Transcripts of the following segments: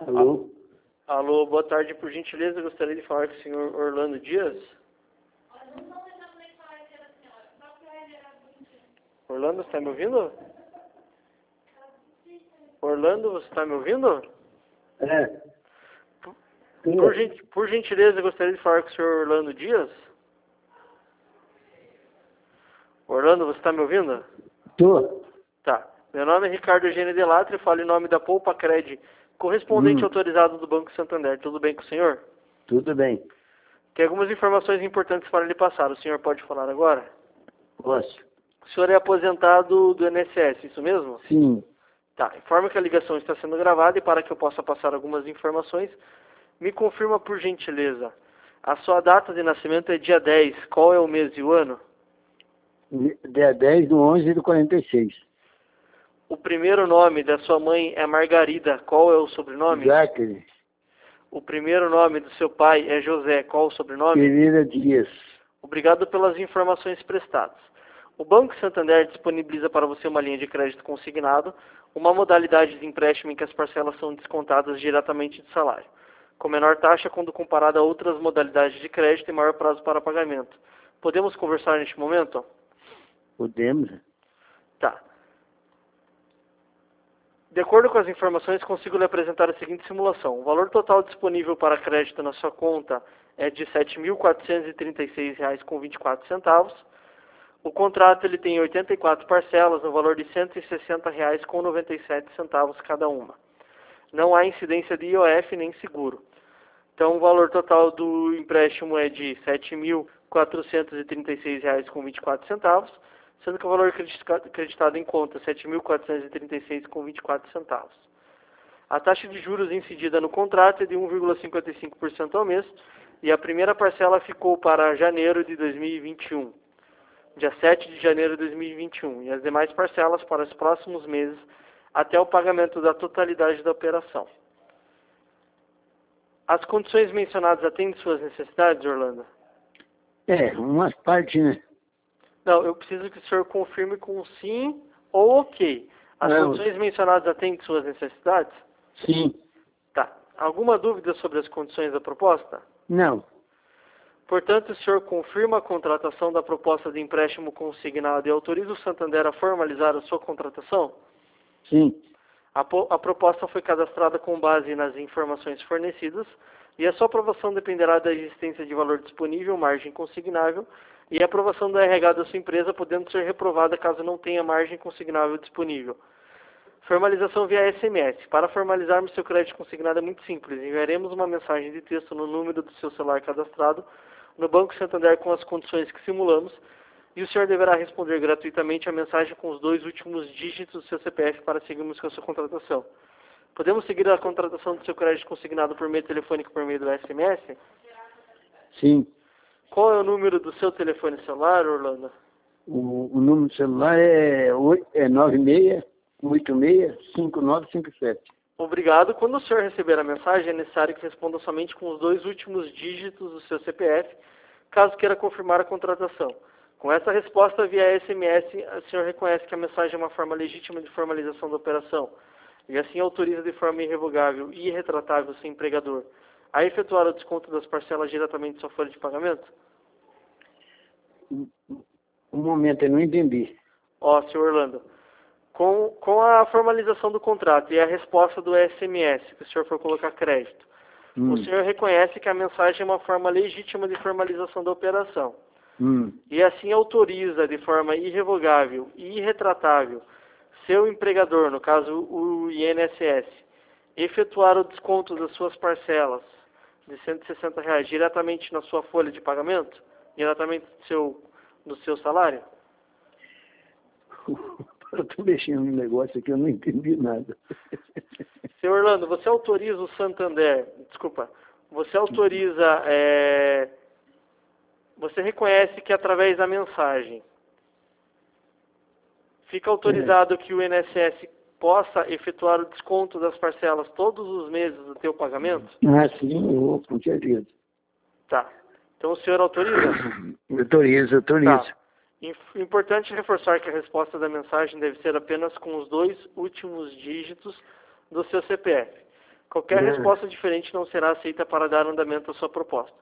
Alô? Alô, boa tarde, por gentileza, eu gostaria de falar com o senhor Orlando Dias. Orlando, você está me ouvindo? Orlando, você está me ouvindo? É. Por gentileza, eu gostaria de falar com o senhor Orlando Dias. Orlando, você está me ouvindo? Tô. Tá. Meu nome é Ricardo Eugênio Delattre, falo em nome da Poupa Cred, correspondente autorizado do Banco Santander. Tudo bem com o senhor? Tudo bem. Tem algumas informações importantes para lhe passar. O senhor pode falar agora? Posso? O senhor é aposentado do INSS, isso mesmo? Sim. Tá. Informa que a ligação está sendo gravada e para que eu possa passar algumas informações, me confirma por gentileza. A sua data de nascimento é dia 10. Qual é o mês e o ano? Dia 10/11/46. O primeiro nome da sua mãe é Margarida. Qual é o sobrenome? Jacques O primeiro nome do seu pai é José. Qual o sobrenome? Pereira Dias. Obrigado pelas informações prestadas. O Banco Santander disponibiliza para você uma linha de crédito consignado, uma modalidade de empréstimo em que as parcelas são descontadas diretamente do salário, com menor taxa quando comparada a outras modalidades de crédito e maior prazo para pagamento. Podemos conversar neste momento? Podemos? Tá. De acordo com as informações, consigo lhe apresentar a seguinte simulação. O valor total disponível para crédito na sua conta é de R$ 7.436,24. O contrato ele tem 84 parcelas no valor de R$ 160,97 cada uma. Não há incidência de IOF nem seguro. Então, o valor total do empréstimo é de R$ 7.436,24, sendo que o valor acreditado em conta é R$ 7.436,24. A taxa de juros incidida no contrato é de 1,55% ao mês e a primeira parcela ficou para janeiro de 2021, dia 7 de janeiro de 2021, e as demais parcelas para os próximos meses até o pagamento da totalidade da operação. As condições mencionadas atendem suas necessidades, Orlando? Umas partes, né? Não, eu preciso que o senhor confirme com sim ou ok. As condições mencionadas atendem suas necessidades? Sim. Tá. Alguma dúvida sobre as condições da proposta? Não. Portanto, o senhor confirma a contratação da proposta de empréstimo consignado e autoriza o Santander a formalizar a sua contratação? Sim. A proposta foi cadastrada com base nas informações fornecidas e a sua aprovação dependerá da existência de valor disponível, margem consignável e a aprovação do RH da sua empresa, podendo ser reprovada caso não tenha margem consignável disponível. Formalização via SMS. Para formalizarmos seu crédito consignado é muito simples. Enviaremos uma mensagem de texto no número do seu celular cadastrado no Banco Santander com as condições que simulamos e o senhor deverá responder gratuitamente a mensagem com os 2 últimos dígitos do seu CPF para seguirmos com a sua contratação. Podemos seguir a contratação do seu crédito consignado por meio telefônico por meio do SMS? Sim. Qual é o número do seu telefone celular, Orlando? O número do celular é 96865957. Obrigado. Quando o senhor receber a mensagem, é necessário que responda somente com os 2 últimos dígitos do seu CPF, caso queira confirmar a contratação. Com essa resposta via SMS, o senhor reconhece que a mensagem é uma forma legítima de formalização da operação e assim autoriza de forma irrevogável e irretratável seu empregador a efetuar o desconto das parcelas diretamente de sua folha de pagamento? Um momento, eu não entendi. Senhor Orlando, com a formalização do contrato e a resposta do SMS, que o senhor for colocar crédito, o senhor reconhece que a mensagem é uma forma legítima de formalização da operação. E assim autoriza de forma irrevogável e irretratável seu empregador, no caso o INSS, efetuar o desconto das suas parcelas de R$ 160 diretamente na sua folha de pagamento, diretamente do seu salário? Eu estou mexendo no negócio aqui, eu não entendi nada. Senhor Orlando, você autoriza o Santander, você autoriza, você reconhece que através da mensagem fica autorizado que o INSS possa efetuar o desconto das parcelas todos os meses do teu pagamento? Sim, com certeza. Tá. Então o senhor autoriza? Autorizo. Tá. Importante reforçar que a resposta da mensagem deve ser apenas com os 2 últimos dígitos do seu CPF. Qualquer resposta diferente não será aceita para dar andamento à sua proposta.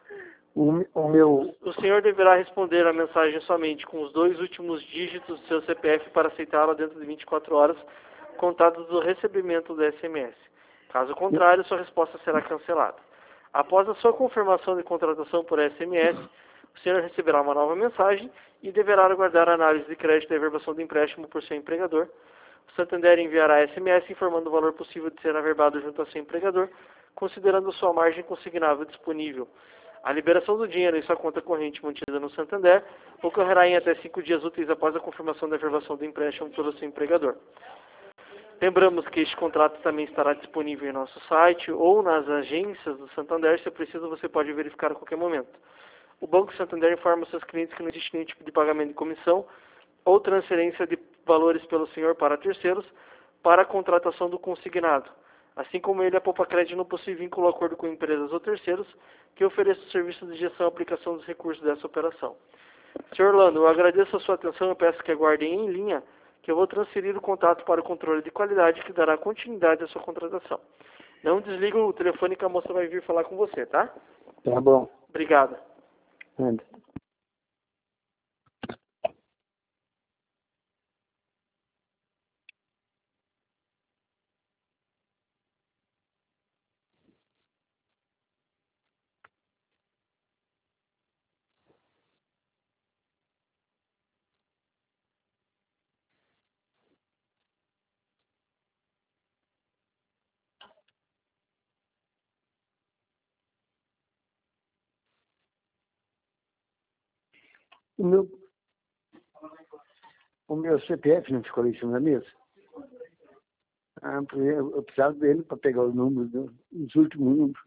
O senhor deverá responder a mensagem somente com os 2 últimos dígitos do seu CPF para aceitá-la dentro de 24 horas, contados do recebimento do SMS. Caso contrário, sua resposta será cancelada. Após a sua confirmação de contratação por SMS, o senhor receberá uma nova mensagem e deverá aguardar a análise de crédito e averbação do empréstimo por seu empregador. O Santander enviará SMS informando o valor possível de ser averbado junto ao seu empregador, considerando sua margem consignável disponível. A liberação do dinheiro em sua conta corrente mantida no Santander ocorrerá em até 5 dias úteis após a confirmação da averbação do empréstimo pelo seu empregador. Lembramos que este contrato também estará disponível em nosso site ou nas agências do Santander. Se preciso, você pode verificar a qualquer momento. O Banco Santander informa seus clientes que não existe nenhum tipo de pagamento de comissão ou transferência de valores pelo senhor para terceiros para a contratação do consignado. Assim como ele, a Poupa Crédito não possui vínculo ou acordo com empresas ou terceiros que ofereçam serviços de gestão e aplicação dos recursos dessa operação. Sr. Orlando, eu agradeço a sua atenção e peço que aguardem em linha que eu vou transferir o contato para o controle de qualidade que dará continuidade à sua contratação. Não desliga o telefone que a moça vai vir falar com você, tá? Tá bom. Obrigado. Anda. O meu CPF não ficou ali em cima da mesa? Porque eu precisava dele para pegar os números, os últimos números.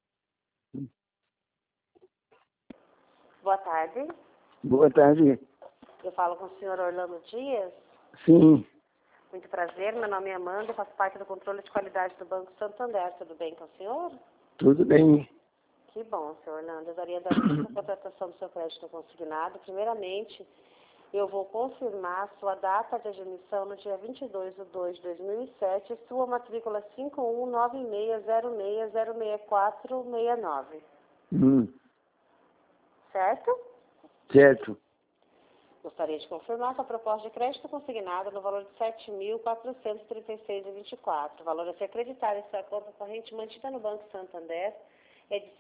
Boa tarde. Boa tarde. Eu falo com o senhor Orlando Dias. Sim, Muito prazer, meu nome é Amanda, faço parte do controle de qualidade do Banco Santander. Tudo bem com o senhor? tudo bem. Que bom, senhor Orlando. Eu daria a contratação do seu crédito consignado. Primeiramente, eu vou confirmar sua data de admissão no dia 22/2/2007, sua matrícula 5196060469. Certo? Certo. Gostaria de confirmar sua proposta de crédito consignada no valor de R$ 7.436,24. O valor a ser acreditado em sua conta corrente mantida no Banco Santander é de R$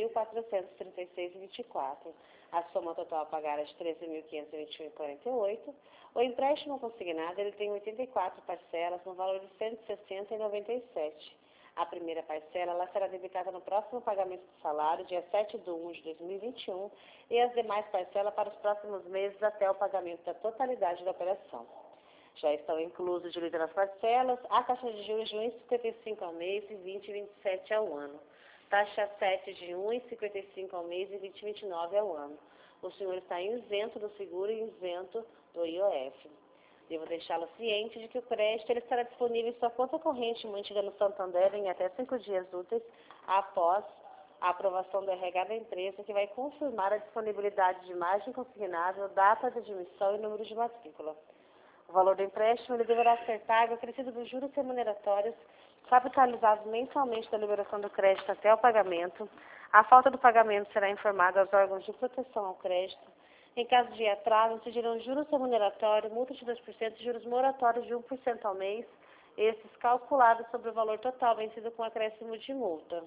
7.436,24. A soma total a pagar é de R$ 13.521,48. O empréstimo consignado ele tem 84 parcelas no valor de R$ 160,97. A primeira parcela ela será debitada no próximo pagamento do salário, dia 7/1/2021, e as demais parcelas para os próximos meses até o pagamento da totalidade da operação. Já estão inclusos de lida nas parcelas a taxa de juros de 1,55 ao mês e 20,27 ao ano. Taxa 7 de 1,55 ao mês e 20,29 ao ano. O senhor está isento do seguro e isento do IOF. Devo deixá-lo ciente de que o crédito ele estará disponível em sua conta corrente mantida no Santander em até 5 dias úteis após a aprovação do RH da empresa, que vai confirmar a disponibilidade de margem consignável, data de admissão e número de matrícula. O valor do empréstimo ele deverá ser pago acrescido dos juros remuneratórios capitalizados mensalmente da liberação do crédito até o pagamento. A falta do pagamento será informada aos órgãos de proteção ao crédito. Em caso de atraso, incidirão juros remuneratórios, multa de 2% e juros moratórios de 1% ao mês, esses calculados sobre o valor total vencido com acréscimo de multa.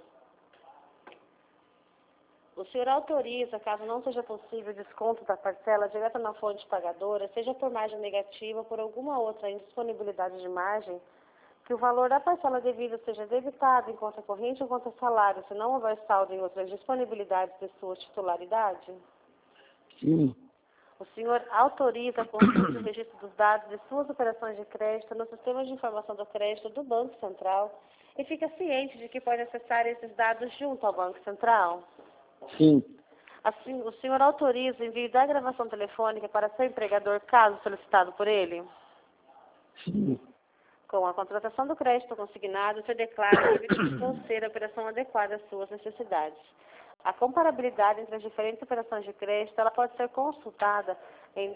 O senhor autoriza, caso não seja possível o desconto da parcela direta na fonte pagadora, seja por margem negativa ou por alguma outra indisponibilidade de margem, que o valor da parcela devida seja debitado em conta corrente ou conta salário, se não houver saldo em outras disponibilidades de sua titularidade? Sim. O senhor autoriza a consulta e o registro dos dados de suas operações de crédito no sistema de informação do crédito do Banco Central e fica ciente de que pode acessar esses dados junto ao Banco Central? Sim. Assim, o senhor autoriza o envio da gravação telefônica para seu empregador, caso solicitado por ele? Sim. Com a contratação do crédito consignado, você declara que verificou ser a operação adequada às suas necessidades. A comparabilidade entre as diferentes operações de crédito ela pode ser consultada em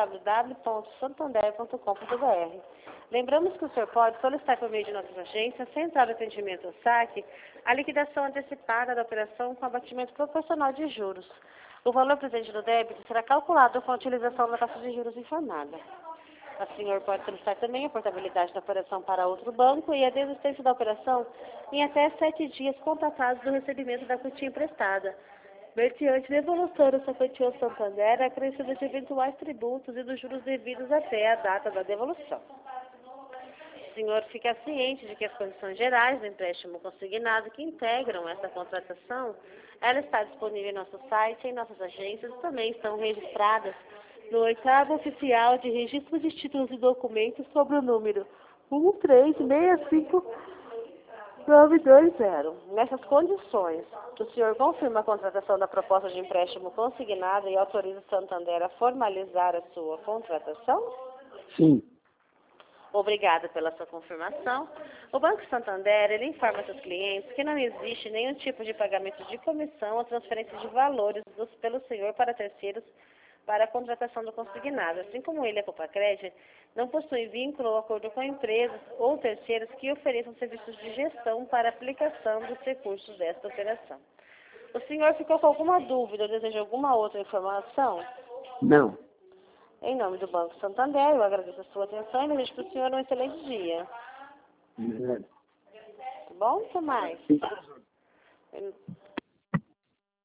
www.santander.com.br. Lembramos que o senhor pode solicitar por meio de nossas agências, Central de Atendimento ao SAC, a liquidação antecipada da operação com abatimento proporcional de juros. O valor presente no débito será calculado com a utilização da taxa de juros informada. O senhor pode solicitar também a portabilidade da operação para outro banco e a desistência da operação em até 7 dias contatados do recebimento da quantia emprestada, mediante devolução dessa quantia ao Santander, acrescida de eventuais tributos e dos juros devidos até a data da devolução. O senhor fica ciente de que as condições gerais do empréstimo consignado que integram essa contratação, ela está disponível em nosso site, em nossas agências e também estão registradas no 8º Oficial de Registro de Títulos e Documentos sobre o número 1365920. Nessas condições, o senhor confirma a contratação da proposta de empréstimo consignada e autoriza o Santander a formalizar a sua contratação? Sim. Obrigada pela sua confirmação. O Banco Santander, ele informa seus clientes que não existe nenhum tipo de pagamento de comissão ou transferência de valores pelo senhor para terceiros para a contratação do consignado. Assim como ele, a Copacred, não possui vínculo ou acordo com empresas ou terceiros que ofereçam serviços de gestão para aplicação dos recursos desta operação. O senhor ficou com alguma dúvida ou deseja alguma outra informação? Não. Em nome do Banco Santander, eu agradeço a sua atenção e desejo para o senhor um excelente dia. Tá bom? O que mais? Sim.